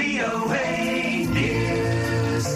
VOA News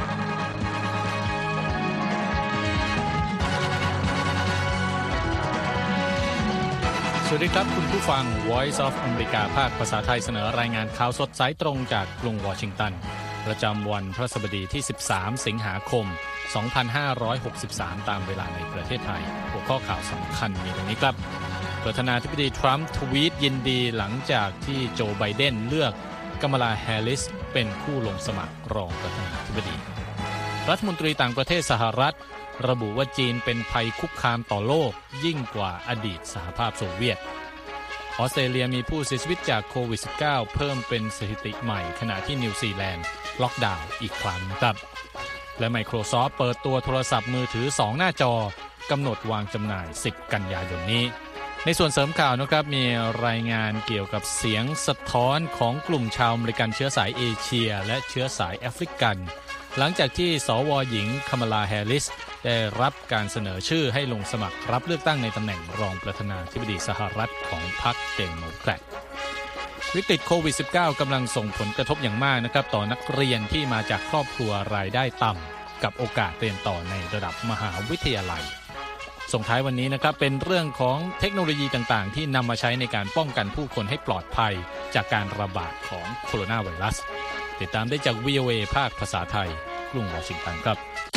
สวัสดีครับคุณผู้ฟัง Voice of America ภาคภาษาไทยเสนอรายงานข่าวสดสายตรงจากกรุงวอชิงตันประจำวันพฤหัสบดีที่13สิงหาคม2563ตามเวลาในประเทศไทยหัวข้อข่าวสำคัญมีดังนี้ครับประธานาธิบดีทรัมป์ทวีตยินดีหลังจากที่โจไบเดนเลือกกัมลาแฮร์ริสเป็นผู้ลงสมัครรองประธานาธิบดีรัฐมนตรีต่างประเทศสหรัฐระบุว่าจีนเป็นภัยคุกคามต่อโลกยิ่งกว่าอดีตสหภาพโซเวียตออสเตรเลียมีผู้เสียชีวิตจากโควิด -19 เพิ่มเป็นสถิติใหม่ขณะที่นิวซีแลนด์ล็อกดาวน์อีกครั้งครับและ Microsoft เปิดตัวโทรศัพท์มือถือ2หน้าจอกำหนดวางจำหน่าย10กันยายนนี้ในส่วนเสริมข่าวนะครับมีรายงานเกี่ยวกับเสียงสะท้อนของกลุ่มชาวอเมริกันเชื้อสายเอเชียและเชื้อสายแอฟริกันหลังจากที่สว.หญิงคัมลาแฮร์ริสได้รับการเสนอชื่อให้ลงสมัครรับเลือกตั้งในตำแหน่งรองประธานาธิบดีสหรัฐของพรรคเดโมแครตวิกฤตโควิด -19 กำลังส่งผลกระทบอย่างมากนะครับต่อนักเรียนที่มาจากครอบครัวรายได้ต่ำกับโอกาสเรียนต่อในระดับมหาวิทยาลัยส่งท้ายวันนี้นะครับเป็นเรื่องของเทคโนโลยีต่างๆที่นำมาใช้ในการป้องกันผู้คนให้ปลอดภัยจากการระบาดของโคโรนาไวรัสติดตามได้จาก VOA ภาคภาษาไทยกรุงวอชิงตันครับ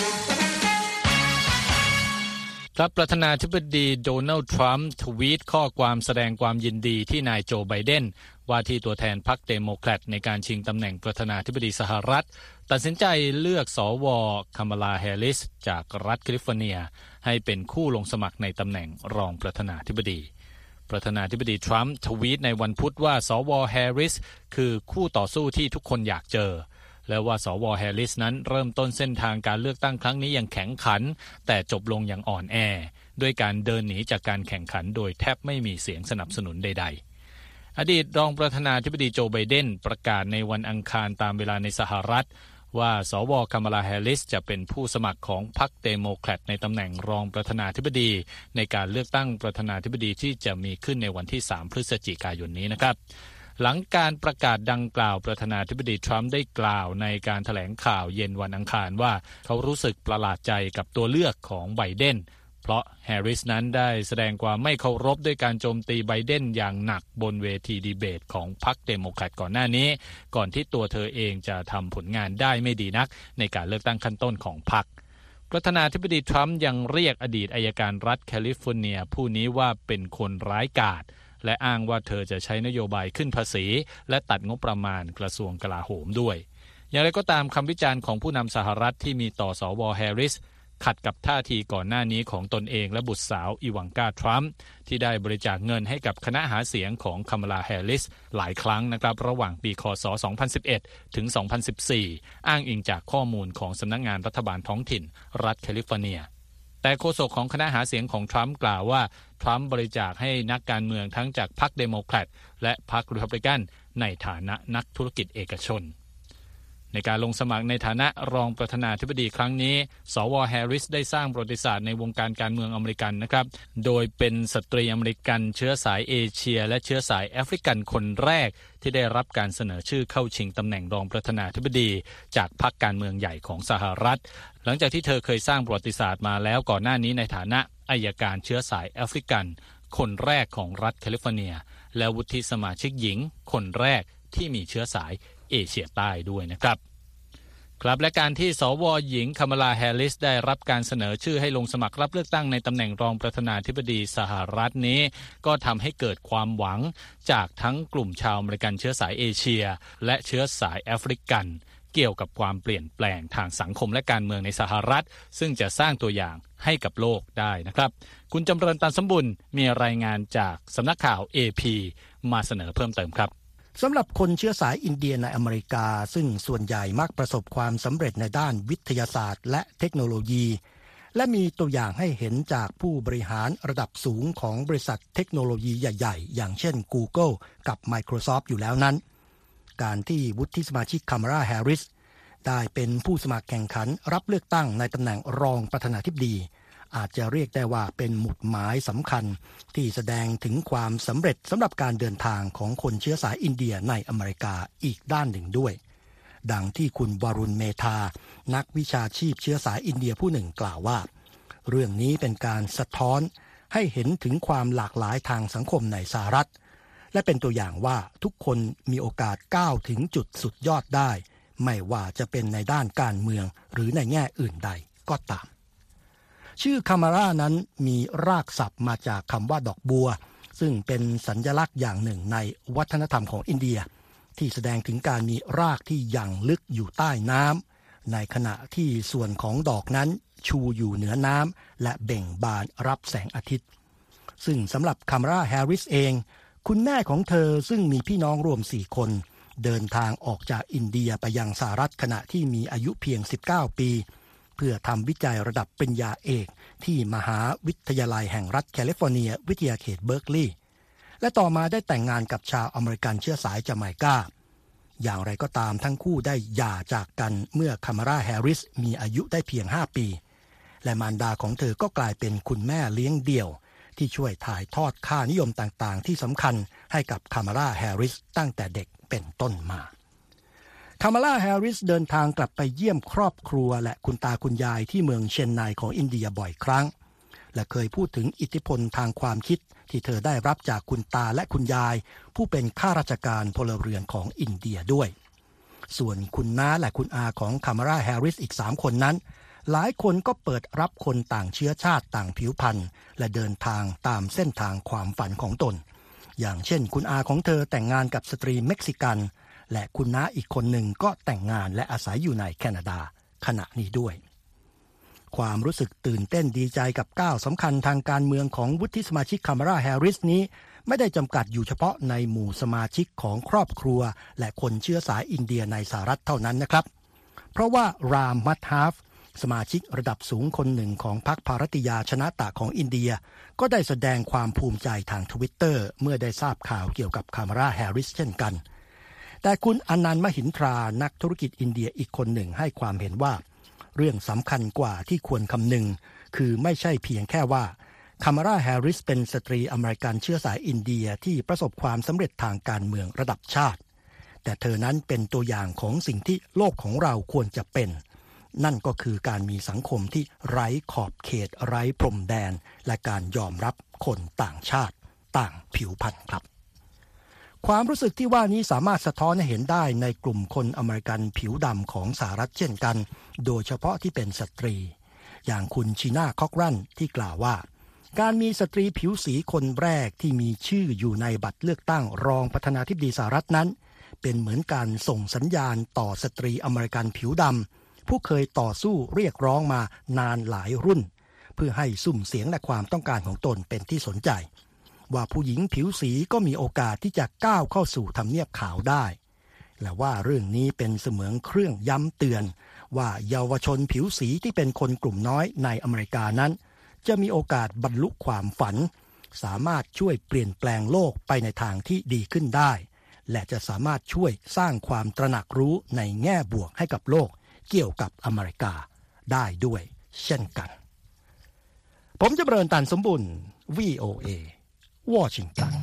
ประธานาธิบดีโดนัลด์ทรัมป์ทวีตข้อความแสดงความยินดีที่นายโจไบเดนว่าที่ตัวแทนพรรคเดโมแครตในการชิงตำแหน่งประธานาธิบดีสหรัฐตัดสินใจเลือกสว.คัมลาแฮร์ริสจากรัฐแคลิฟอร์เนียให้เป็นคู่ลงสมัครในตำแหน่งรองประธานาธิบดีประธานาธิบดีทรัมป์ทวีตในวันพุธว่าสว.แฮร์ริสคือคู่ต่อสู้ที่ทุกคนอยากเจอและว่าสว.แฮร์ริสนั้นเริ่มต้นเส้นทางการเลือกตั้งครั้งนี้อย่างแข็งขันแต่จบลงอย่างอ่อนแอด้วยการเดินหนีจากการแข่งขันโดยแทบไม่มีเสียงสนับสนุนใดๆอดีตรองประธานาธิบดีโจไบเดนประกาศในวันอังคารตามเวลาในสหรัฐว่าสว.คัมลาแฮร์ริสจะเป็นผู้สมัครของพรรคเดโมแครตในตำแหน่งรองประธานาธิบดีในการเลือกตั้งประธานาธิบดีที่จะมีขึ้นในวันที่3พฤศจิกายนนี้นะครับหลังการประกาศดังกล่าวประธานาธิบดีทรัมป์ได้กล่าวในการแถลงข่าวเย็นวันอังคารว่าเขารู้สึกประหลาดใจกับตัวเลือกของไบเดนเพราะแฮร์ริสนั้นได้แสดงความไม่เคารพด้วยการโจมตีไบเดนอย่างหนักบนเวทีดีเบตของพรรคเดโมแครตก่อนหน้านี้ก่อนที่ตัวเธอเองจะทำผลงานได้ไม่ดีนักในการเลือกตั้งขั้นต้นของพรรคประธานาธิบดีทรัมป์ยังเรียกอดีตอัยการรัฐแคลิฟอร์เนียผู้นี้ว่าเป็นคนร้ายกาจและอ้างว่าเธอจะใช้นโยบายขึ้นภาษีและตัดงบประมาณกระทรวงกลาโหมด้วยอย่างไรก็ตามคำวิจารณ์ของผู้นำสหรัฐที่มีต่อสว.แฮร์ริสขัดกับท่าทีก่อนหน้านี้ของตนเองและบุตรสาวอีวานกาทรัมป์ที่ได้บริจาคเงินให้กับคณะหาเสียงของคัมลาแฮร์ริสหลายครั้งนะครับระหว่างปีคศ 2011 ถึง 2014 อ้างอิงจากข้อมูลของสำนักงานรัฐบาลท้องถิ่นรัฐแคลิฟอร์เนียแต่โฆษกของคณะหาเสียงของทรัมป์กล่าวว่าทรัมป์บริจาคให้นักการเมืองทั้งจากพรรคเดโมแครตและพรรครีพับลิกันในฐานะนักธุรกิจเอกชนในการลงสมัครในฐานะรองประธานาธิบดีครั้งนี้สว.แฮร์ริสได้สร้างประวัติศาสตร์ในวงการการเมืองอเมริกันนะครับโดยเป็นสตรีอเมริกันเชื้อสายเอเชียและเชื้อสายแอฟริกันคนแรกที่ได้รับการเสนอชื่อเข้าชิงตำแหน่งรองประธานาธิบดีจากพรรคการเมืองใหญ่ของสหรัฐหลังจากที่เธอเคยสร้างประวัติศาสตร์มาแล้วก่อนหน้านี้ในฐานะอัยการเชื้อสายแอฟริกันคนแรกของรัฐแคลิฟอร์เนียและวุฒิสมาชิกหญิงคนแรกที่มีเชื้อสายเอเชียใต้ด้วยนะครับและการที่สว.หญิงคัมลาแฮร์ริสได้รับการเสนอชื่อให้ลงสมัครรับเลือกตั้งในตำแหน่งรองประธานาธิบดีสหรัฐนี้ก็ทำให้เกิดความหวังจากทั้งกลุ่มชาวอเมริกันเชื้อสายเอเชียและเชื้อสายแอฟริกันเกี่ยวกับความเปลี่ยนแปลงทางสังคมและการเมืองในสหรัฐซึ่งจะสร้างตัวอย่างให้กับโลกได้นะครับคุณจำเริญ ตันสมบุญมีรายงานจากสำนักข่าว AP มาเสนอเพิ่มเติมครับสำหรับคนเชื้อสายอินเดียในอเมริกาซึ่งส่วนใหญ่มักประสบความสำเร็จในด้านวิทยาศาสตร์และเทคโนโลยีและมีตัวอย่างให้เห็นจากผู้บริหารระดับสูงของบริษัทเทคโนโลยีใหญ่ๆอย่างเช่น Google กับ Microsoft อยู่แล้วนั้นการที่วุฒิสมาชิกคัมลาแฮร์ริสได้เป็นผู้สมัครแข่งขันรับเลือกตั้งในตำแหน่งรองประธานาธิบดีอาจจะเรียกได้ว่าเป็นหมุดหมายสำคัญที่แสดงถึงความสำเร็จสำหรับการเดินทางของคนเชื้อสายอินเดียในอเมริกาอีกด้านหนึ่งด้วยดังที่คุณวรุณเมธานักวิชาชีพเชื้อสายอินเดียผู้หนึ่งกล่าวว่าเรื่องนี้เป็นการสะท้อนให้เห็นถึงความหลากหลายทางสังคมในสหรัฐและเป็นตัวอย่างว่าทุกคนมีโอกาสก้าวถึงจุดสุดยอดได้ไม่ว่าจะเป็นในด้านการเมืองหรือในแง่อื่นใดก็ตามชื่อคามาร่านั้นมีรากศัพท์มาจากคำว่าดอกบัวซึ่งเป็นสัญลักษณ์อย่างหนึ่งในวัฒนธรรมของอินเดียที่แสดงถึงการมีรากที่ยังลึกอยู่ใต้น้ำในขณะที่ส่วนของดอกนั้นชูอยู่เหนือน้ำและเบ่งบานรับแสงอาทิตย์ซึ่งสำหรับคามาร่าแฮร์ริสเองคุณแม่ของเธอซึ่งมีพี่น้องรวม4คนเดินทางออกจากอินเดียไปยังสหรัฐขณะที่มีอายุเพียง19ปีเพื่อทำวิจัยระดับปริญญาเอกที่มหาวิทยาลัยแห่งรัฐแคลิฟอร์เนียวิทยาเขตเบิร์กลีย์และต่อมาได้แต่งงานกับชาวอเมริกันเชื้อสายจาไมกาอย่างไรก็ตามทั้งคู่ได้หย่าจากกันเมื่อคามาร่าแฮร์ริสมีอายุได้เพียง5ปีและมารดาของเธอก็กลายเป็นคุณแม่เลี้ยงเดี่ยวที่ช่วยถ่ายทอดค่านิยมต่างๆที่สำคัญให้กับคามาร่าแฮร์ริสตั้งแต่เด็กเป็นต้นมาคามาร่าแฮร์ริสเดินทางกลับไปเยี่ยมครอบครัวและคุณตาคุณยายที่เมืองเชนไนของอินเดียบ่อยครั้งและเคยพูดถึงอิทธิพลทางความคิดที่เธอได้รับจากคุณตาและคุณยายผู้เป็นข้าราชการพลเรือนของอินเดียด้วยส่วนคุณน้าและคุณอาของคามาร่าแฮร์ริสอีก3คนนั้นหลายคนก็เปิดรับคนต่างเชื้อชาติต่างผิวพรรณและเดินทางตามเส้นทางความฝันของตนอย่างเช่นคุณอาของเธอแต่งงานกับสตรีเม็กซิกันและคุณน้าอีกคนหนึ่งก็แต่งงานและอาศัยอยู่ในแคนาดาขณะนี้ด้วยความรู้สึกตื่นเต้นดีใจกับก้าวสำคัญทางการเมืองของวุฒิสมาชิกคามาร่าแฮร์ริสนี้ไม่ได้จำกัดอยู่เฉพาะในหมู่สมาชิกของครอบครัวและคนเชื้อสายอินเดียในสหรัฐเท่านั้นนะครับเพราะว่ารามมัตฮาฟสมาชิกระดับสูงคนหนึ่งของพรรคภารติยาชนะตะของอินเดียก็ได้แสดงความภูมิใจทาง Twitter เมื่อได้ทราบข่าวเกี่ยวกับคามาร่าแฮร์ริสเช่นกันแต่คุณอนันต์มหินทรานักธุรกิจอินเดียอีกคนหนึ่งให้ความเห็นว่าเรื่องสำคัญกว่าที่ควรคำนึงคือไม่ใช่เพียงแค่ว่าคามาร่าแฮร์ริสเป็นสตรีอเมริกันเชื้อสายอินเดียที่ประสบความสำเร็จทางการเมืองระดับชาติแต่เธอนั้นเป็นตัวอย่างของสิ่งที่โลกของเราควรจะเป็นนั่นก็คือการมีสังคมที่ไร้ขอบเขตไร้พรมแดนและการยอมรับคนต่างชาติต่างผิวพรรณครับความรู้สึกที่ว่านี้สามารถสะท้อนให้เห็นได้ในกลุ่มคนอเมริกันผิวดำของสหรัฐเช่นกันโดยเฉพาะที่เป็นสตรีอย่างคุณชีน่าคอกรันที่กล่าวว่าการมีสตรีผิวสีคนแรกที่มีชื่ออยู่ในบัตรเลือกตั้งรองประธานาธิบดีสหรัฐนั้นเป็นเหมือนการส่งสัญญาณต่อสตรีอเมริกันผิวดำผู้เคยต่อสู้เรียกร้องมานานหลายรุ่นเพื่อให้สุ่มเสียงและความต้องการของตนเป็นที่สนใจว่าผู้หญิงผิวสีก็มีโอกาสที่จะก้าวเข้าสู่ทำเนียบขาวได้และว่าเรื่องนี้เป็นเสมือนเครื่องย้ำเตือนว่าเยาวชนผิวสีที่เป็นคนกลุ่มน้อยในอเมริกานั้นจะมีโอกาสบรรลุความฝันสามารถช่วยเปลี่ยนแปลงโลกไปในทางที่ดีขึ้นได้และจะสามารถช่วยสร้างความตระหนักรู้ในแง่บวกให้กับโลกเกี่ยวกับอเมริกาได้ด้วยเช่นกันผมจำเริญตันสมบุญ VOA วอชิงตัน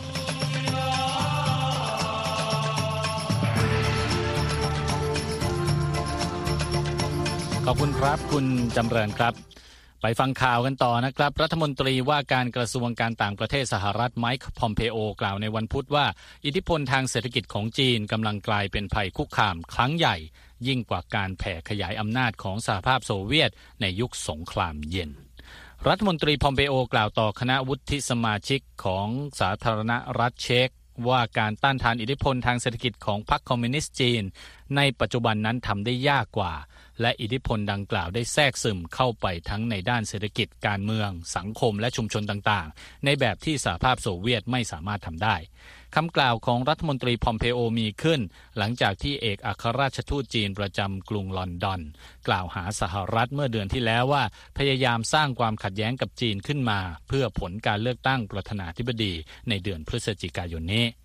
ขอบคุณครับคุณจำเริญครับไปฟังข่าวกันต่อนะครับรัฐมนตรีว่าการกระทรวงการต่างประเทศสหรัฐไมค์พอมเพโอกล่าวในวันพุธว่าอิทธิพลทางเศรษฐกิจของจีนกำลังกลายเป็นภัยคุกคามครั้งใหญ่ยิ่งกว่าการแผ่ขยายอำนาจของสหภาพโซเวียตในยุคสงครามเย็นรัฐมนตรีพอมเปโอกล่าวต่อคณะวุฒิสมาชิกของสาธารณรัฐเช็กว่าการต้านทานอิทธิพลทางเศรษฐกิจของพรรคคอมมิวนิสต์จีนในปัจจุบันนั้นทำได้ยากกว่าและอิทธิพลดังกล่าวได้แทรกซึมเข้าไปทั้งในด้านเศรษฐกิจการเมืองสังคมและชุมชนต่างๆในแบบที่สหภาพโซเวียตไม่สามารถทำได้คำกล่าวของรัฐมนตรีพอมเพโอมีขึ้นหลังจากที่เอกอัครราชทูตจีนประจำกรุงลอนดอนกล่าวหาสหรัฐเมื่อเดือนที่แล้วว่าพยายามสร้างความขัดแย้งกับจีนขึ้นมาเพื่อผลการเลือกตั้งประธานาธิบดีในเดือนพฤศจิกายนนี้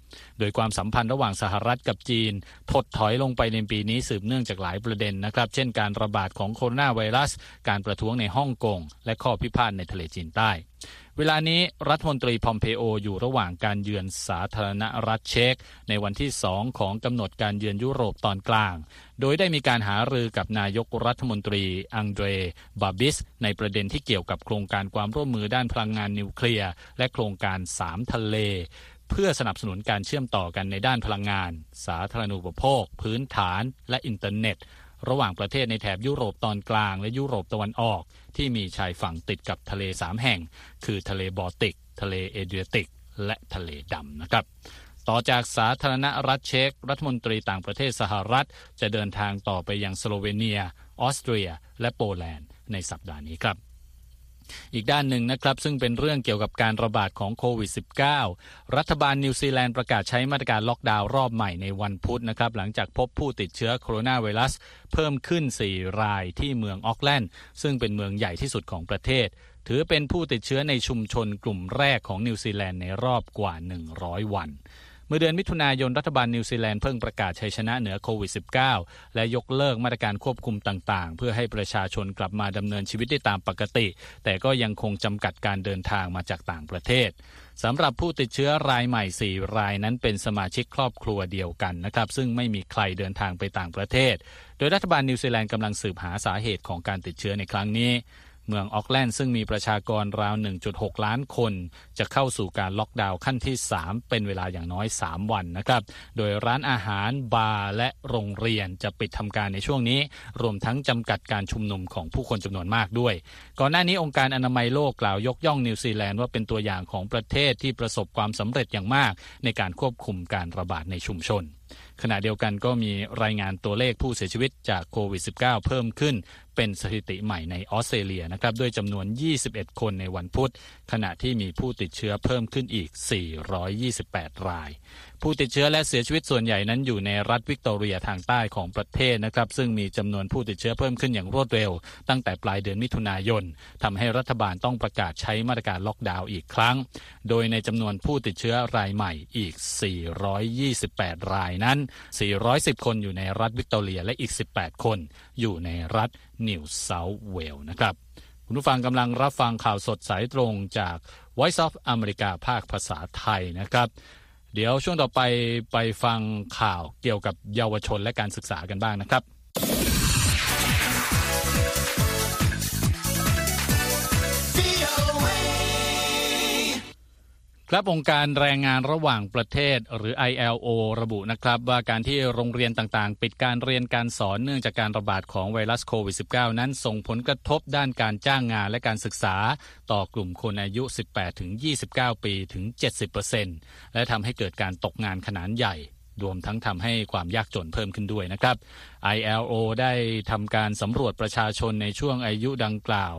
โดยความสัมพันธ์ระหว่างสหรัฐกับจีนถดถอยลงไปในปีนี้สืบเนื่องจากหลายประเด็นนะครับเช่นการระบาดของโคโรนาไวรัสการประท้วงในฮ่องกงและข้อพิพาทในทะเลจีนใต้เวลานี้รัฐมนตรีพอมเพโออยู่ระหว่างการเยือนสาธารณรัฐเช็กในวันที่2ของกำหนดการเยือนยุโรปตอนกลางโดยได้มีการหารือกับนายกรัฐมนตรีอังเดรบาบิสในประเด็นที่เกี่ยวกับโครงการความร่วมมือด้านพลังงานนิวเคลียร์และโครงการ3ทะเลเพื่อสนับสนุนการเชื่อมต่อกันในด้านพลังงานสาธารณูปโภคพื้นฐานและอินเทอร์เน็ตระหว่างประเทศในแถบยุโรปตอนกลางและยุโรปตะวันออกที่มีชายฝั่งติดกับทะเล3แห่งคือทะเลบอลติกทะเลเอเดรียติกและทะเลดำนะครับต่อจากสาธารณรัฐเช็กรัฐมนตรีต่างประเทศสหรัฐจะเดินทางต่อไปยังสโลเวเนียออสเตรียและโปแลนด์ในสัปดาห์นี้ครับอีกด้านหนึ่งนะครับซึ่งเป็นเรื่องเกี่ยวกับการระบาดของโควิด -19 รัฐบาลนิวซีแลนด์ประกาศใช้มาตรการล็อกดาวน์รอบใหม่ในวันพุธนะครับหลังจากพบผู้ติดเชื้อโคโรนาไวรัสเพิ่มขึ้น4รายที่เมืองออกแลนด์ซึ่งเป็นเมืองใหญ่ที่สุดของประเทศถือเป็นผู้ติดเชื้อในชุมชนกลุ่มแรกของนิวซีแลนด์ในรอบกว่า100วันเมื่อเดือนมิถุนายนรัฐบาลนิวซีแลนด์เพิ่งประกาศชัยชนะเหนือโควิด -19 และยกเลิกมาตรการควบคุมต่างๆเพื่อให้ประชาชนกลับมาดำเนินชีวิตได้ตามปกติแต่ก็ยังคงจำกัดการเดินทางมาจากต่างประเทศสำหรับผู้ติดเชื้อรายใหม่4รายนั้นเป็นสมาชิกครอบครัวเดียวกันนะครับซึ่งไม่มีใครเดินทางไปต่างประเทศโดยรัฐบาลนิวซีแลนด์กำลังสืบหาสาเหตุของการติดเชื้อในครั้งนี้เมืองออกแลนด์ซึ่งมีประชากรราว 1.6 ล้านคนจะเข้าสู่การล็อกดาวน์ขั้นที่3เป็นเวลาอย่างน้อย3วันนะครับโดยร้านอาหารบาร์และโรงเรียนจะปิดทำการในช่วงนี้รวมทั้งจำกัดการชุมนุมของผู้คนจำนวนมากด้วยก่อนหน้านี้องค์การอนามัยโลกกล่าวยกย่องนิวซีแลนด์ว่าเป็นตัวอย่างของประเทศที่ประสบความสำเร็จอย่างมากในการควบคุมการระบาดในชุมชนขณะเดียวกันก็มีรายงานตัวเลขผู้เสียชีวิตจากโควิด -19 เพิ่มขึ้นเป็นสถิติใหม่ในออสเตรเลียนะครับด้วยจำนวน21คนในวันพุธขณะที่มีผู้ติดเชื้อเพิ่มขึ้นอีก428รายผู้ติดเชื้อและเสียชีวิตส่วนใหญ่นั้นอยู่ในรัฐวิกตอเรียทางใต้ของประเทศนะครับซึ่งมีจำนวนผู้ติดเชื้อเพิ่มขึ้นอย่างรวดเร็วตั้งแต่ปลายเดือนมิถุนายนทำให้รัฐบาลต้องประกาศใช้มาตรการล็อกดาวน์อีกครั้งโดยในจำนวนผู้ติดเชื้อรายใหม่อีก428รายนั้น410คนอยู่ในรัฐวิกตอเรียและอีก18คนอยู่ในรัฐนิวเซาท์เวลส์นะครับคุณผู้ฟังกำลังรับฟังข่าวสดสายตรงจาก Voice of America ภาคภาษาไทยนะครับเดี๋ยวช่วงต่อไปฟังข่าวเกี่ยวกับเยาวชนและการศึกษากันบ้างนะครับครับองค์การแรงงานระหว่างประเทศหรือ ILO ระบุนะครับว่าการที่โรงเรียนต่างๆปิดการเรียนการสอนเนื่องจากการระบาดของไวรัสโควิด -19 นั้นส่งผลกระทบด้านการจ้างงานและการศึกษาต่อกลุ่มคนอายุ 18-29 ปีถึง 70% และทำให้เกิดการตกงานขนาดใหญ่รวมทั้งทำให้ความยากจนเพิ่มขึ้นด้วยนะครับ ILO ได้ทำการสำรวจประชาชนในช่วงอายุดังกล่าว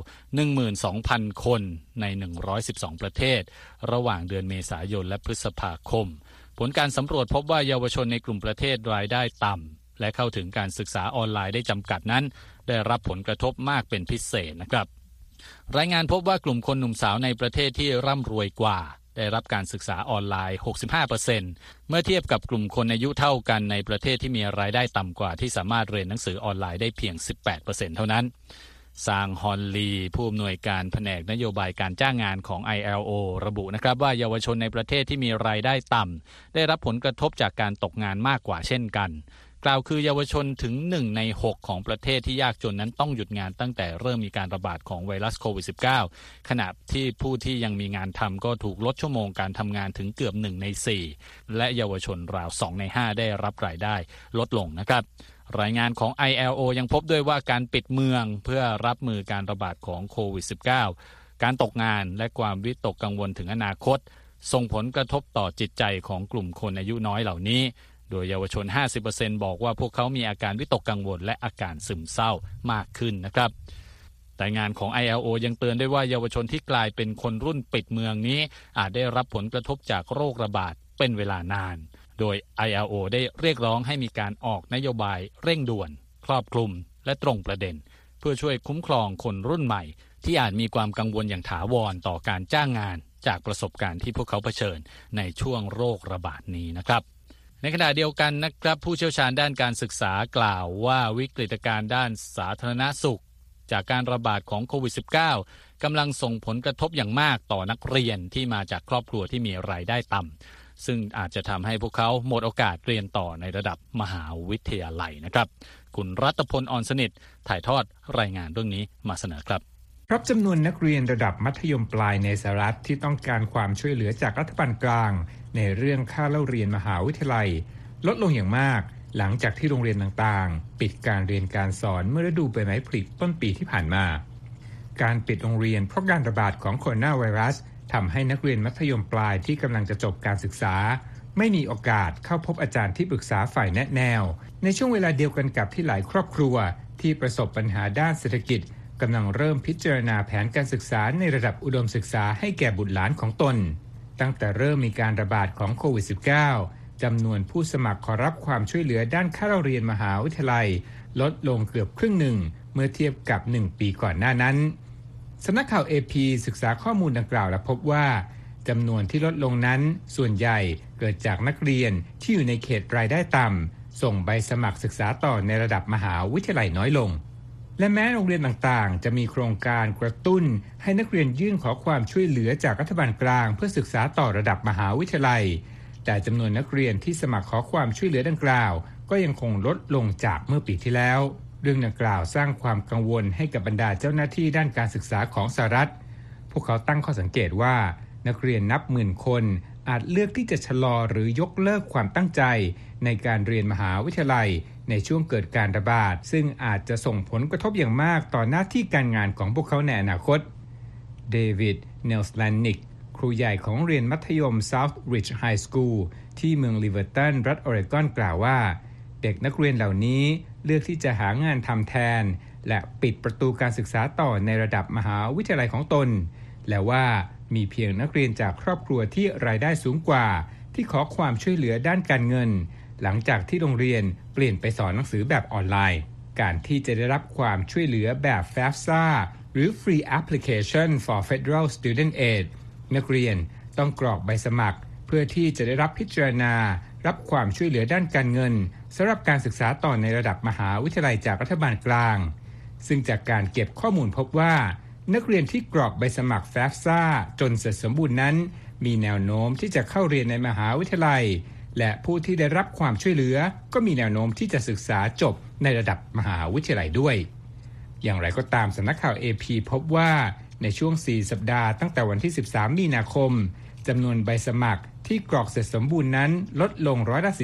12,000 คนใน112ประเทศระหว่างเดือนเมษายนและพฤษภาคมผลการสำรวจพบว่าเยาวชนในกลุ่มประเทศรายได้ต่ำและเข้าถึงการศึกษาออนไลน์ได้จำกัดนั้นได้รับผลกระทบมากเป็นพิเศษนะครับรายงานพบว่ากลุ่มคนหนุ่มสาวในประเทศที่ร่ำรวยกว่าได้รับการศึกษาออนไลน์ 65% เมื่อเทียบกับกลุ่มคนอายุเท่ากันในประเทศที่มีรายได้ต่ำกว่าที่สามารถเรียนหนังสือออนไลน์ได้เพียง 18% เท่านั้นซางฮอนลีผู้อำนวยการแผนกนโยบายการจ้างงานของ ILO ระบุนะครับว่าเยาวชนในประเทศที่มีรายได้ต่ำได้รับผลกระทบจากการตกงานมากกว่าเช่นกันกล่าวคือเยาวชนถึง1ใน6ของประเทศที่ยากจนนั้นต้องหยุดงานตั้งแต่เริ่มมีการระบาดของไวรัสโควิด -19 ขณะที่ผู้ที่ยังมีงานทำก็ถูกลดชั่วโมงการทำงานถึงเกือบ1ใน4และเยาวชนราว2ใน5ได้รับรายได้ลดลงนะครับรายงานของ ILO ยังพบด้วยว่าการปิดเมืองเพื่อรับมือการระบาดของโควิด -19 การตกงานและความวิตกกังวลถึงอนาคตส่งผลกระทบต่อจิตใจของกลุ่มคนอายุน้อยเหล่านี้โดยเยาวชน 50% บอกว่าพวกเขามีอาการวิตกกังวลและอาการซึมเศร้ามากขึ้นนะครับรายงานของ ILO ยังเตือนด้วยว่าเยาวชนที่กลายเป็นคนรุ่นปิดเมืองนี้อาจได้รับผลกระทบจากโรคระบาดเป็นเวลานานโดย ILO ได้เรียกร้องให้มีการออกนโยบายเร่งด่วนครอบคลุมและตรงประเด็นเพื่อช่วยคุ้มครองคนรุ่นใหม่ที่อาจมีความกังวลอย่างถาวรต่อการจ้างงานจากประสบการณ์ที่พวกเขาเผชิญในช่วงโรคระบาดนี้นะครับในขณะเดียวกันนะครับผู้เชี่ยวชาญด้านการศึกษากล่าวว่าวิกฤตการณ์ด้านสาธารณสุขจากการระบาดของโควิด -19 กำลังส่งผลกระทบอย่างมากต่อนักเรียนที่มาจากครอบครัวที่มีรายได้ต่ำซึ่งอาจจะทำให้พวกเขาหมดโอกาสเรียนต่อในระดับมหาวิทยาลัยนะครับคุณรัตพล อ่อนสนิทถ่ายทอดรายงานเรื่องนี้มาเสนอครับรับจำนวนนักเรียนระดับมัธยมปลายในสหรัฐที่ต้องการความช่วยเหลือจากรัฐบาลกลางในเรื่องค่าเล่าเรียนมหาวิทยาลัยลดลงอย่างมากหลังจากที่โรงเรียนต่างๆปิดการเรียนการสอนเมื่อฤดูใบไม้ผลิต้นปีที่ผ่านมาการปิดโรงเรียนเพราะการระบาดของโคโรนาไวรัสทำให้นักเรียนมัธยมปลายที่กำลังจะจบการศึกษาไม่มีโอกาสเข้าพบอาจารย์ที่ปรึกษาฝ่ายแนะแนวในช่วงเวลาเดียวกันกับที่หลายครอบครัวที่ประสบปัญหาด้านเศรษฐกิจกำลังเริ่มพิจารณาแผนการศึกษาในระดับอุดมศึกษาให้แก่บุตรหลานของตนตั้งแต่เริ่มมีการระบาดของโควิด -19 จำนวนผู้สมัครขอรับความช่วยเหลือด้านค่าเล่าเรียนมหาวิทยาลัยลดลงเกือบครึ่งหนึ่งเมื่อเทียบกับ1ปีก่อนหน้านั้นสำนักข่าว AP ศึกษาข้อมูลดังกล่าวและพบว่าจำนวนที่ลดลงนั้นส่วนใหญ่เกิดจากนักเรียนที่อยู่ในเขตรายได้ต่ำส่งใบสมัครศึกษาต่อในระดับมหาวิทยาลัยน้อยลงและแม้โรงเรียนต่างๆจะมีโครงการกระตุ้นให้นักเรียนยื่นขอความช่วยเหลือจากรัฐบาลกลางเพื่อศึกษาต่อระดับมหาวิทยาลัยแต่จำนวนนักเรียนที่สมัครขอความช่วยเหลือดังกล่าวก็ยังคงลดลงจากเมื่อปีที่แล้วเรื่องดังกล่าวสร้างความกังวลให้กับบรรดาเจ้าหน้าที่ด้านการศึกษาของสหรัฐพวกเขาตั้งข้อสังเกตว่านักเรียนนับหมื่นคนอาจเลือกที่จะชะลอหรือยกเลิกความตั้งใจในการเรียนมหาวิทยาลัยในช่วงเกิดการระบาดซึ่งอาจจะส่งผลกระทบอย่างมากต่อหน้าที่การงานของพวกเขาในอนาคตเดวิด เนลสแลนนิกครูใหญ่ของโรงเรียนมัธยม South Ridge High School ที่เมืองลิเวอร์ตันรัฐออริกอนกล่าวว่าเด็กนักเรียนเหล่านี้เลือกที่จะหางานทำแทนและปิดประตูการศึกษาต่อในระดับมหาวิทยาลัยของตนและว่ามีเพียงนักเรียนจากครอบครัวที่รายได้สูงกว่าที่ขอความช่วยเหลือด้านการเงินหลังจากที่โรงเรียนเปลี่ยนไปสอนหนังสือแบบออนไลน์การที่จะได้รับความช่วยเหลือแบบ FAFSA หรือ Free Application for Federal Student Aid นักเรียนต้องกรอกใบสมัครเพื่อที่จะได้รับพิจารณารับความช่วยเหลือด้านการเงินสำหรับการศึกษาต่อในระดับมหาวิทยาลัยจากรัฐบาลกลางซึ่งจากการเก็บข้อมูลพบว่านักเรียนที่กรอกใบสมัคร FAFSA จนเสร็จสมบูรณ์นั้นมีแนวโน้มที่จะเข้าเรียนในมหาวิทยาลัยและผู้ที่ได้รับความช่วยเหลือก็มีแนวโน้มที่จะศึกษาจบในระดับมหาวิทยาลัยด้วยอย่างไรก็ตามสำนักข่าว AP พบว่าในช่วง4สัปดาห์ตั้งแต่วันที่13มีนาคมจำนวนใบสมัครที่กรอกเสร็จสมบูรณ์นั้นลดลง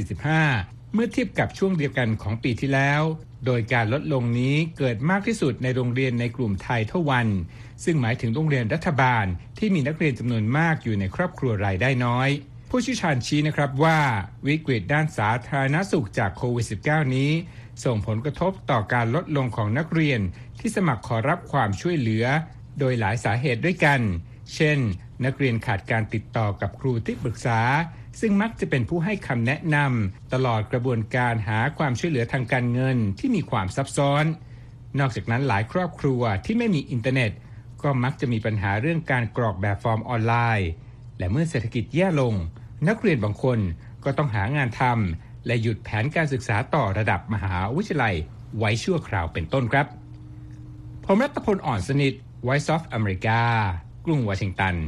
45%เมื่อเทียบกับช่วงเดียวกันของปีที่แล้วโดยการลดลงนี้เกิดมากที่สุดในโรงเรียนในกลุ่มไทเทวันซึ่งหมายถึงโรงเรียนรัฐบาลที่มีนักเรียนจำนวนมากอยู่ในครอบครัวรายได้น้อยผู้เชี่ยวชาญชี้นะครับว่าวิกฤตด้านสาธารณสุขจากโควิด -19 นี้ส่งผลกระทบต่อการลดลงของนักเรียนที่สมัครขอรับความช่วยเหลือโดยหลายสาเหตุด้วยกันเช่นนักเรียนขาดการติดต่อกับครูที่ปรึกษาซึ่งมักจะเป็นผู้ให้คำแนะนำตลอดกระบวนการหาความช่วยเหลือทางการเงินที่มีความซับซ้อนนอกจากนั้นหลายครอบครัวที่ไม่มีอินเทอร์เน็ตก็มักจะมีปัญหาเรื่องการกรอกแบบฟอร์มออนไลน์และเมื่อเศรษฐกิจแย่ลงนักเรียนบางคนก็ต้องหางานทำและหยุดแผนการศึกษาต่อระดับมหาวิทยาลัยไว้ชั่วคราวเป็นต้นครับผมรัตพล อ่อนสนิท Voice of America กรุงวอชิงตัน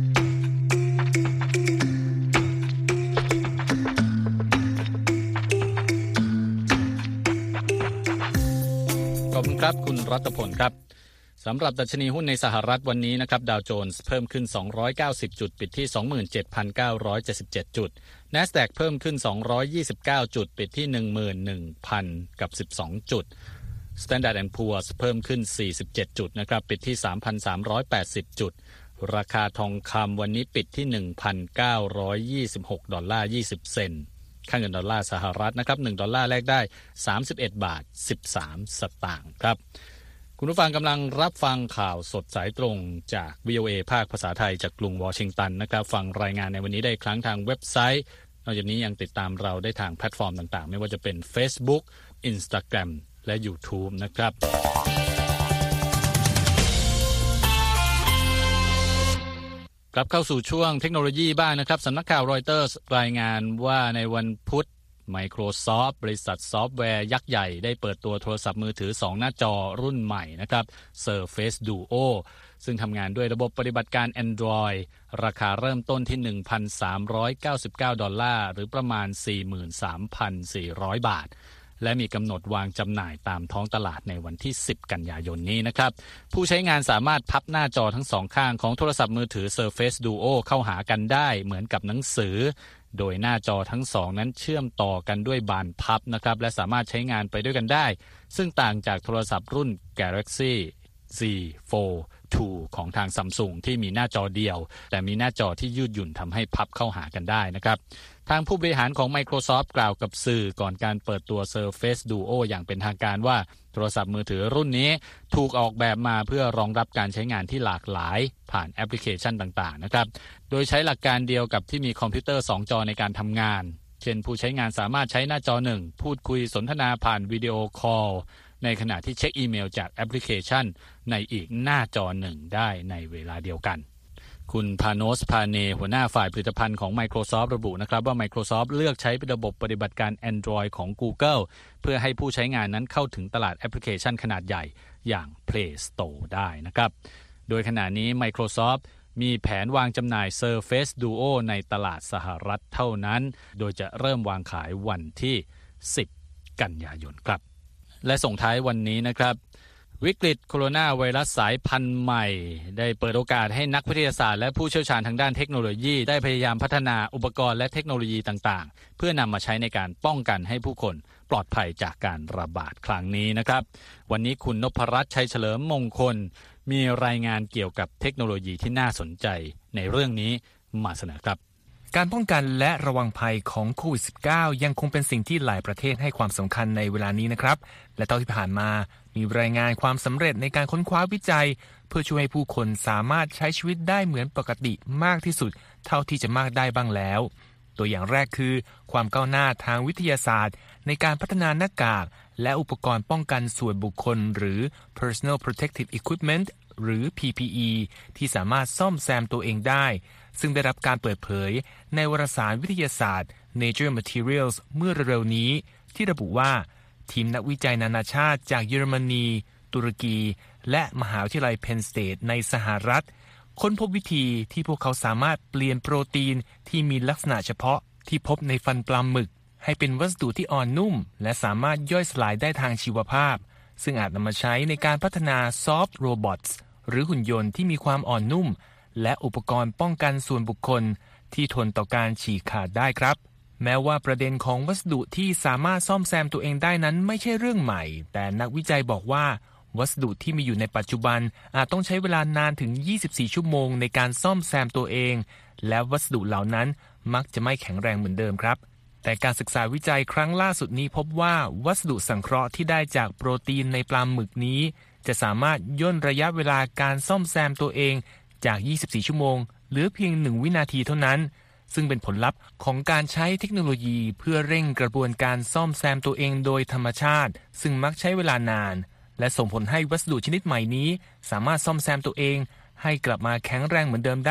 ขอบคุณครับคุณรัตพลครับสำหรับดัชนีหุ้นในสหรัฐวันนี้นะครับดาวโจนส์เพิ่มขึ้น290จุดปิดที่ 27,977 จุด NASDAQ เพิ่มขึ้น229จุดปิดที่ 11,012 จุด Standard & Poor's เพิ่มขึ้น47จุดนะครับปิดที่ 3,380 จุดราคาทองคำวันนี้ปิดที่ $1,926.20 เซนต์ค่าเงินดอลลาร์สหรัฐนะครับ1ดอลลาร์แลกได้31 บาท 13 สตางค์ครับคุณผู้ฟังกำลังรับฟังข่าวสดสายตรงจาก VOA ภาคภาษาไทยจากกรุงวอชิงตันนะครับฟังรายงานในวันนี้ได้ครั้งทางเว็บไซต์นอกจากนี้ยังติดตามเราได้ทางแพลตฟอร์มต่างๆไม่ว่าจะเป็น Facebook Instagram และ YouTube นะครับกลับเข้าสู่ช่วงเทคโนโลยีบ้างนะครับสำนักข่าวรอยเตอร์สรายงานว่าในวันพุธ Microsoft บริษัทซอฟต์แวร์ยักษ์ใหญ่ได้เปิดตัวโทรศัพท์มือถือ2หน้าจอรุ่นใหม่นะครับ Surface Duo ซึ่งทำงานด้วยระบบปฏิบัติการ Android ราคาเริ่มต้นที่ $1,399 หรือประมาณ 43,400 บาทและมีกำหนดวางจำหน่ายตามท้องตลาดในวันที่10กันยายนนี้นะครับผู้ใช้งานสามารถพับหน้าจอทั้งสองข้างของโทรศัพท์มือถือ Surface Duo เข้าหากันได้เหมือนกับหนังสือโดยหน้าจอทั้งสองนั้นเชื่อมต่อกันด้วยบานพับนะครับและสามารถใช้งานไปด้วยกันได้ซึ่งต่างจากโทรศัพท์รุ่น Galaxy Z Fold 2 ของทาง Samsung ที่มีหน้าจอเดียวแต่มีหน้าจอที่ยืดหยุ่นทำให้พับเข้าหากันได้นะครับทางผู้บริหารของ Microsoft กล่าวกับสื่อก่อนการเปิดตัว Surface Duo อย่างเป็นทางการว่าโทรศัพท์มือถือรุ่นนี้ถูกออกแบบมาเพื่อรองรับการใช้งานที่หลากหลายผ่านแอปพลิเคชันต่างๆนะครับโดยใช้หลักการเดียวกับที่มีคอมพิวเตอร์2จอในการทำงานเช่นผู้ใช้งานสามารถใช้หน้าจอ1พูดคุยสนทนาผ่านวิดีโอคอลในขณะที่เช็คอีเมลจากแอปพลิเคชันในอีกหน้าจอ1ได้ในเวลาเดียวกันคุณพาโนส พาเนหัวหน้าฝ่ายผลิตภัณฑ์ของ Microsoft ระบุนะครับว่า Microsoft เลือกใช้เป็นระบบปฏิบัติการ Android ของ Google เพื่อให้ผู้ใช้งานนั้นเข้าถึงตลาดแอปพลิเคชันขนาดใหญ่อย่าง Play Store ได้นะครับโดยขณะนี้ Microsoft มีแผนวางจำหน่าย Surface Duo ในตลาดสหรัฐเท่านั้นโดยจะเริ่มวางขายวันที่10กันยายนครับและส่งท้ายวันนี้นะครับวิกฤตโคโรนาไวรัสสายพันธุ์ใหม่ได้เปิดโอกาสให้นักวิทยาศาสตร์และผู้เชี่ยวชาญทางด้านเทคโนโลยีได้พยายามพัฒนาอุปกรณ์และเทคโนโลยีต่างๆเพื่อนำมาใช้ในการป้องกันให้ผู้คนปลอดภัยจากการระบาดครั้งนี้นะครับวันนี้คุณนพรัตน์ชัยเฉลิมมงคลมีรายงานเกี่ยวกับเทคโนโลยีที่น่าสนใจในเรื่องนี้มาเสนอครับการป้องกันและระวังภัยของโควิด -19 ยังคงเป็นสิ่งที่หลายประเทศให้ความสำคัญในเวลานี้นะครับและตอนที่ผ่านมามีรายงานความสำเร็จในการค้นคว้าวิจัยเพื่อช่วยให้ผู้คนสามารถใช้ชีวิตได้เหมือนปกติมากที่สุดเท่าที่จะมากได้บ้างแล้วตัวอย่างแรกคือความก้าวหน้าทางวิทยาศาสตร์ในการพัฒนาหน้ากากและอุปกรณ์ป้องกันส่วนบุคคลหรือ Personal Protective Equipment หรือ PPE ที่สามารถซ่อมแซมตัวเองได้ซึ่งได้รับการเปิดเผยในวารสารวิทยาศาสตร์ Nature Materials เมื่อเร็วๆนี้ที่ระบุว่าทีมนักวิจัยนานาชาติจากเยอรมนีตุรกีและมหาวิทยาลัยเพนสเตทในสหรัฐค้นพบวิธีที่พวกเขาสามารถเปลี่ยนโปรตีนที่มีลักษณะเฉพาะที่พบในฟันปลาหมึกให้เป็นวัสดุที่อ่อนนุ่มและสามารถย่อยสลายได้ทางชีวภาพซึ่งอาจนำมาใช้ในการพัฒนา Soft Robots หรือหุ่นยนต์ที่มีความอ่อนนุ่มและอุปกรณ์ป้องกันส่วนบุคคลที่ทนต่อการฉีกขาดได้ครับแม้ว่าประเด็นของวัสดุที่สามารถซ่อมแซมตัวเองได้นั้นไม่ใช่เรื่องใหม่แต่นักวิจัยบอกว่าวัสดุที่มีอยู่ในปัจจุบันอาจต้องใช้เวลานานถึง24ชั่วโมงในการซ่อมแซมตัวเองและวัสดุเหล่านั้นมักจะไม่แข็งแรงเหมือนเดิมครับแต่การศึกษาวิจัยครั้งล่าสุดนี้พบว่าวัสดุสังเคราะห์ที่ได้จากโปรตีนในปลาหมึกนี้จะสามารถย่นระยะเวลาการซ่อมแซมตัวเองจาก24ชั่วโมงเหลือเพียง1วินาทีเท่านั้นซึ่งเป็นผลลัพธ์ของการใช้เทคโนโลยีเพื่อเร่งกระบวนการซ่อมแซมตัวเองโดยธรรมชาติซึ่งมักใช้เวลานานและส่งผลให้วัสดุชนิดใหม่นี้สามารถซ่อมแซมตัวเองให้กลับมาแข็งแรงเหมือนเดิมได้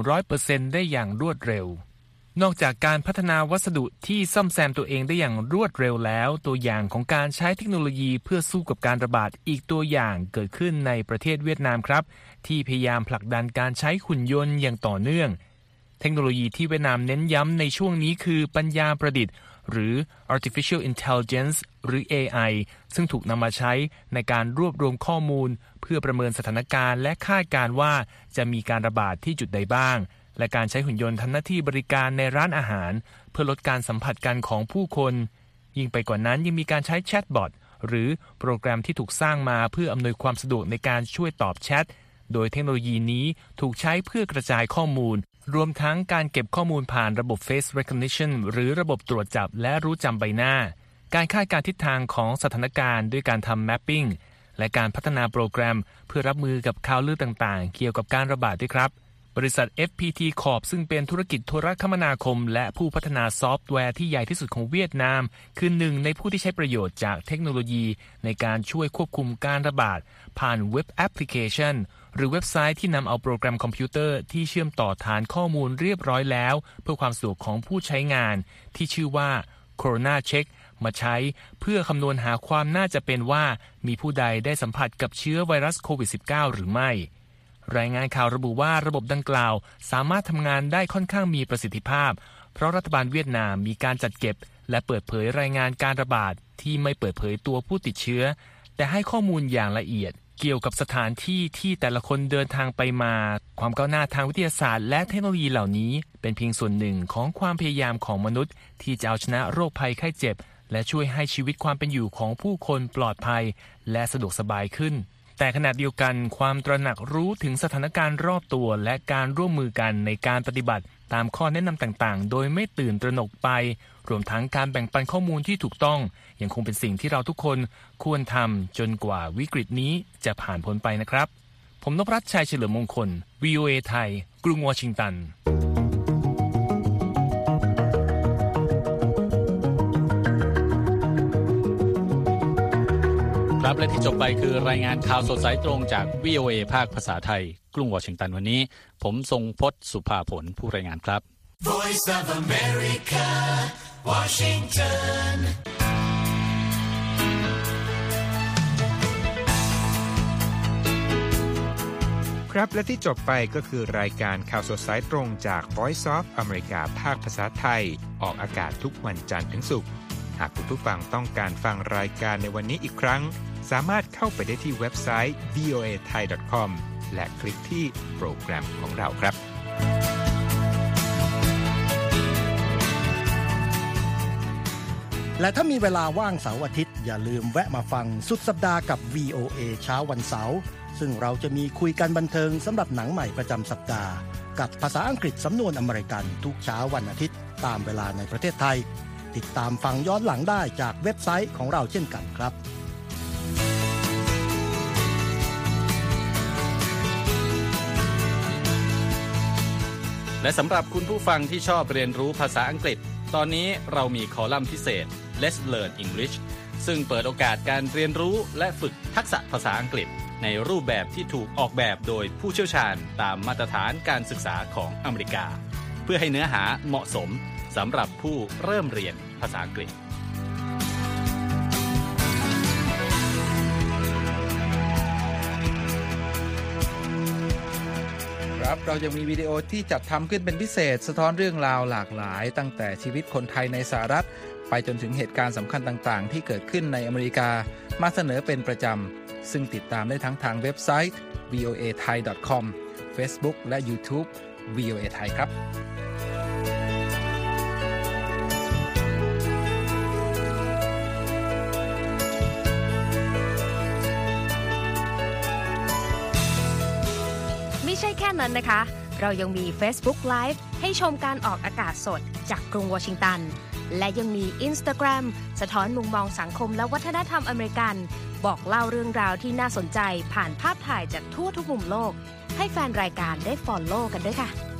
100% ได้อย่างรวดเร็วนอกจากการพัฒนาวัสดุที่ซ่อมแซมตัวเองได้อย่างรวดเร็วแล้วตัวอย่างของการใช้เทคโนโลยีเพื่อสู้กับการระบาดอีกตัวอย่างเกิดขึ้นในประเทศเวียดนามครับที่พยายามผลักดันการใช้หุ่นยนต์อย่างต่อเนื่องเทคโนโลยีที่เวียดนามเน้นย้ำในช่วงนี้คือปัญญาประดิษฐ์หรือ Artificial Intelligence หรือ AI ซึ่งถูกนำมาใช้ในการรวบรวมข้อมูลเพื่อประเมินสถานการณ์และคาดการณ์ว่าจะมีการระบาดที่จุดใดบ้างและการใช้หุ่นยนต์ทำหน้าที่บริการในร้านอาหารเพื่อลดการสัมผัสกันของผู้คนยิ่งไปกว่านั้นยังมีการใช้แชทบอทหรือโปรแกรมที่ถูกสร้างมาเพื่ออำนวยความสะดวกในการช่วยตอบแชทโดยเทคโนโลยีนี้ถูกใช้เพื่อกระจายข้อมูลรวมทั้งการเก็บข้อมูลผ่านระบบ Face Recognition หรือระบบตรวจจับและรู้จำใบหน้าการคาดการณ์ทิศทางของสถานการณ์ด้วยการทำ Mapping และการพัฒนาโปรแกรมเพื่อรับมือกับข่าวลือต่างๆเกี่ยวกับการระบาดด้วยครับบริษัท FPT Corp ซึ่งเป็นธุรกิจโทรคมนาคมและผู้พัฒนาซอฟต์แวร์ที่ใหญ่ที่สุดของเวียดนามคือหนึ่งในผู้ที่ใช้ประโยชน์จากเทคโนโลยีในการช่วยควบคุมการระบาดผ่านเว็บแอปพลิเคชันหรือเว็บไซต์ที่นำเอาโปรแกรมคอมพิวเตอร์ที่เชื่อมต่อฐานข้อมูลเรียบร้อยแล้วเพื่อความสะดวกของผู้ใช้งานที่ชื่อว่า Corona Check มาใช้เพื่อคำนวณหาความน่าจะเป็นว่ามีผู้ใดได้สัมผัสกับเชื้อไวรัสโควิด -19 หรือไม่รายงานข่าวระบุว่าระบบดังกล่าวสามารถทำงานได้ค่อนข้างมีประสิทธิภาพเพราะรัฐบาลเวียดนามมีการจัดเก็บและเปิดเผยรายงานการระบาดที่ไม่เปิดเผยตัวผู้ติดเชื้อแต่ให้ข้อมูลอย่างละเอียดเกี่ยวกับสถานที่ที่แต่ละคนเดินทางไปมาความก้าวหน้าทางวิทยาศาสตร์และเทคโนโลยีเหล่านี้เป็นเพียงส่วนหนึ่งของความพยายามของมนุษย์ที่จะเอาชนะโรคภัยไข้เจ็บและช่วยให้ชีวิตความเป็นอยู่ของผู้คนปลอดภัยและสะดวกสบายขึ้นแต่ขณะเดียวกันความตระหนักรู้ถึงสถานการณ์รอบตัวและการร่วมมือกันในการปฏิบัติตามข้อแนะนำต่างๆโดยไม่ตื่นตระหนกไปรวมทั้งการแบ่งปันข้อมูลที่ถูกต้องยังคงเป็นสิ่งที่เราทุกคนควรทำจนกว่าวิกฤตนี้จะผ่านพ้นไปนะครับผมนพรัตน์ ชัยเฉลิมมงคล VOA ไทยกรุงวอชิงตันครับและที่จบไปคือรายงานข่าวสดสายตรงจาก VOA ภาคภาษาไทยกรุงวอชิงตันวันนี้ผมทรงพจน์สุภาผลผู้รายงานครับ Voice of America, Washington. ครับและที่จบไปก็คือรายการข่าวสดสายตรงจาก Voice of America ภาคภาษาไทยออกอากาศทุกวันจันทร์ถึงศุกร์หากคุณผู้ฟังต้องการฟังรายการในวันนี้อีกครั้งสามารถเข้าไปได้ที่เว็บไซต์ voathai.com และคลิกที่โปรแกรมของเราครับและถ้ามีเวลาว่างเสาร์อาทิตย์อย่าลืมแวะมาฟังสุดสัปดาห์กับ VOA เช้าวันเสาร์ซึ่งเราจะมีคุยกันบันเทิงสำหรับหนังใหม่ประจำสัปดาห์กับภาษาอังกฤษสำนวนอเมริกันทุกเช้าวันอาทิตย์ตามเวลาในประเทศไทยติดตามฟังย้อนหลังได้จากเว็บไซต์ของเราเช่นกันครับและสำหรับคุณผู้ฟังที่ชอบเรียนรู้ภาษาอังกฤษตอนนี้เรามีคอลัมน์พิเศษ Let's Learn English ซึ่งเปิดโอกาสการเรียนรู้และฝึกทักษะภาษาอังกฤษในรูปแบบที่ถูกออกแบบโดยผู้เชี่ยวชาญตามมาตรฐานการศึกษาของอเมริกาเพื่อให้เนื้อหาเหมาะสมสำหรับผู้เริ่มเรียนภาษาอังกฤษครับเรายังมีวิดีโอที่จัดทำขึ้นเป็นพิเศษสะท้อนเรื่องราวหลากหลายตั้งแต่ชีวิตคนไทยในสหรัฐไปจนถึงเหตุการณ์สำคัญต่างๆที่เกิดขึ้นในอเมริกามาเสนอเป็นประจำซึ่งติดตามได้ทั้งทางเว็บไซต์ voathai.com Facebook และ YouTube VOA Thai ครับไม่ใช่แค่นั้นนะคะเรายังมี Facebook Live ให้ชมการออกอากาศสดจากกรุงวอชิงตันและยังมี Instagram สะท้อนมุมมองสังคมและวัฒนธรรมอเมริกันบอกเล่าเรื่องราวที่น่าสนใจผ่านภาพถ่ายจากทั่วทุกมุมโลกให้แฟนรายการได้ follow กันด้วยค่ะ